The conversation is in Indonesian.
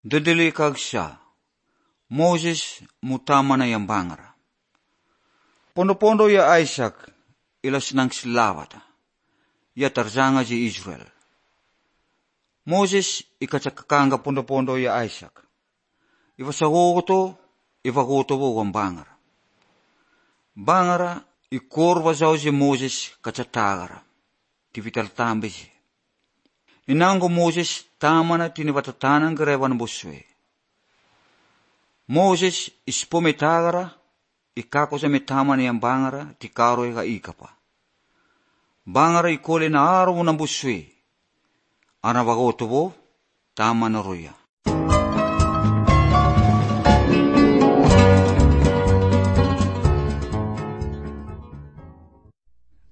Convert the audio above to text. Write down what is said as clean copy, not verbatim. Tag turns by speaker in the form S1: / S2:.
S1: Dadili kag siya, Moses mutama na yang bangara. Pondo-pondo ya Isaac, ilas nang silawata, ya tarzanga ji Israel. Moses ikacakakanga pondo-pondo ya Isaac. Ivagoto ang bangara. Bangara, ikorwa zao si Moses kacatagara. Tivital tambe si. Inango Moses tamana tiniwatatanang garewan buswe. Moses ispometagara, ikako sa metamana yang bangara, tikaro ika ikapa. Bangara ikole na araw ng buswe. Anawagoto bo, tama na roya.